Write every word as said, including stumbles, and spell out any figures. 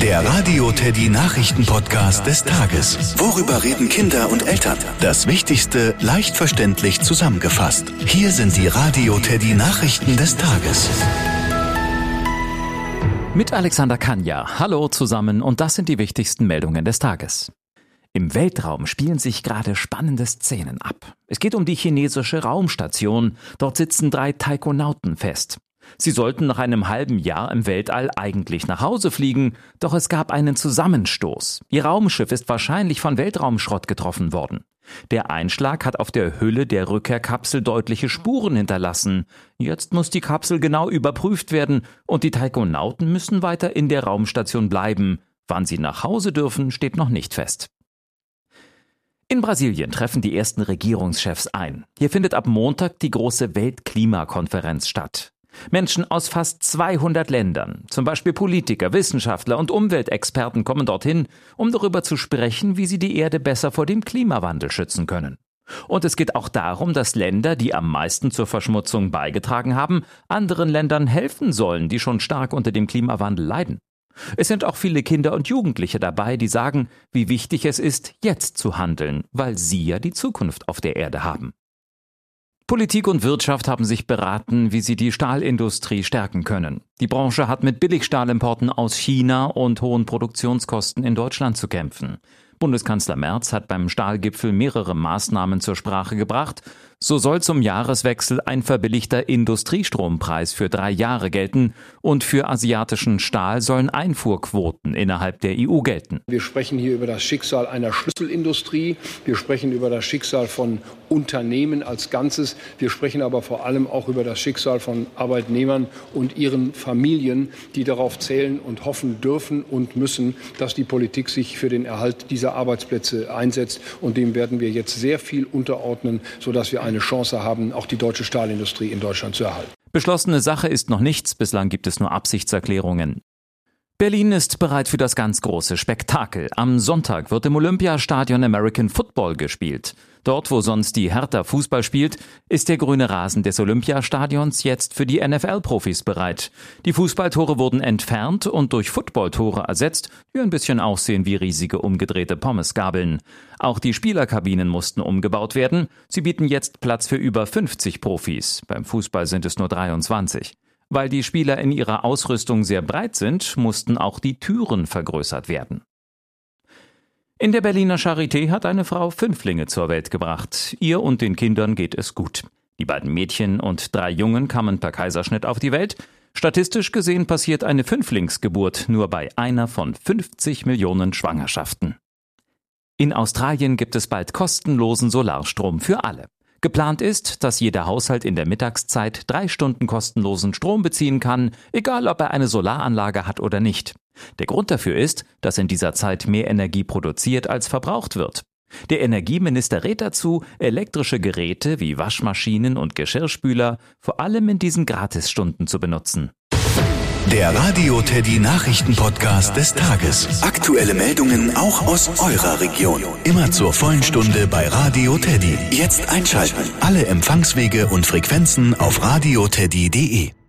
Der Radio Teddy Nachrichten-Podcast des Tages. Worüber reden Kinder und Eltern? Das Wichtigste leicht verständlich zusammengefasst. Hier sind die Radio Teddy Nachrichten des Tages. Mit Alexander Kanja. Hallo zusammen und das sind die wichtigsten Meldungen des Tages. Im Weltraum spielen sich gerade spannende Szenen ab. Es geht um die chinesische Raumstation. Dort sitzen drei Taikonauten fest. Sie sollten nach einem halben Jahr im Weltall eigentlich nach Hause fliegen, doch es gab einen Zusammenstoß. Ihr Raumschiff ist wahrscheinlich von Weltraumschrott getroffen worden. Der Einschlag hat auf der Hülle der Rückkehrkapsel deutliche Spuren hinterlassen. Jetzt muss die Kapsel genau überprüft werden und die Taikonauten müssen weiter in der Raumstation bleiben. Wann sie nach Hause dürfen, steht noch nicht fest. In Brasilien treffen die ersten Regierungschefs ein. Hier findet ab Montag die große Weltklimakonferenz statt. Menschen aus fast zweihundert Ländern, zum Beispiel Politiker, Wissenschaftler und Umweltexperten kommen dorthin, um darüber zu sprechen, wie sie die Erde besser vor dem Klimawandel schützen können. Und es geht auch darum, dass Länder, die am meisten zur Verschmutzung beigetragen haben, anderen Ländern helfen sollen, die schon stark unter dem Klimawandel leiden. Es sind auch viele Kinder und Jugendliche dabei, die sagen, wie wichtig es ist, jetzt zu handeln, weil sie ja die Zukunft auf der Erde haben. Politik und Wirtschaft haben sich beraten, wie sie die Stahlindustrie stärken können. Die Branche hat mit Billigstahlimporten aus China und hohen Produktionskosten in Deutschland zu kämpfen. Bundeskanzler Merz hat beim Stahlgipfel mehrere Maßnahmen zur Sprache gebracht. So soll zum Jahreswechsel ein verbilligter Industriestrompreis für drei Jahre gelten und für asiatischen Stahl sollen Einfuhrquoten innerhalb der E U gelten. Wir sprechen hier über das Schicksal einer Schlüsselindustrie. Wir sprechen über das Schicksal von Unternehmen als Ganzes. Wir sprechen aber vor allem auch über das Schicksal von Arbeitnehmern und ihren Familien, die darauf zählen und hoffen dürfen und müssen, dass die Politik sich für den Erhalt dieser Arbeitsplätze einsetzt. Und dem werden wir jetzt sehr viel unterordnen, sodass wir eine Chance haben, auch die deutsche Stahlindustrie in Deutschland zu erhalten. Beschlossene Sache ist noch nichts, bislang gibt es nur Absichtserklärungen. Berlin ist bereit für das ganz große Spektakel. Am Sonntag wird im Olympiastadion American Football gespielt. Dort, wo sonst die Hertha Fußball spielt, ist der grüne Rasen des Olympiastadions jetzt für die N F L-Profis bereit. Die Fußballtore wurden entfernt und durch Footballtore ersetzt, die ein bisschen aussehen wie riesige umgedrehte Pommesgabeln. Auch die Spielerkabinen mussten umgebaut werden. Sie bieten jetzt Platz für über fünfzig Profis. Beim Fußball sind es nur dreiundzwanzig. Weil die Spieler in ihrer Ausrüstung sehr breit sind, mussten auch die Türen vergrößert werden. In der Berliner Charité hat eine Frau Fünflinge zur Welt gebracht. Ihr und den Kindern geht es gut. Die beiden Mädchen und drei Jungen kamen per Kaiserschnitt auf die Welt. Statistisch gesehen passiert eine Fünflingsgeburt nur bei einer von fünfzig Millionen Schwangerschaften. In Australien gibt es bald kostenlosen Solarstrom für alle. Geplant ist, dass jeder Haushalt in der Mittagszeit drei Stunden kostenlosen Strom beziehen kann, egal ob er eine Solaranlage hat oder nicht. Der Grund dafür ist, dass in dieser Zeit mehr Energie produziert als verbraucht wird. Der Energieminister rät dazu, elektrische Geräte wie Waschmaschinen und Geschirrspüler vor allem in diesen Gratisstunden zu benutzen. Der Radio Teddy Nachrichten-Podcast des Tages. Aktuelle Meldungen auch aus eurer Region. Immer zur vollen Stunde bei Radio Teddy. Jetzt einschalten. Alle Empfangswege und Frequenzen auf radioteddy punkt de.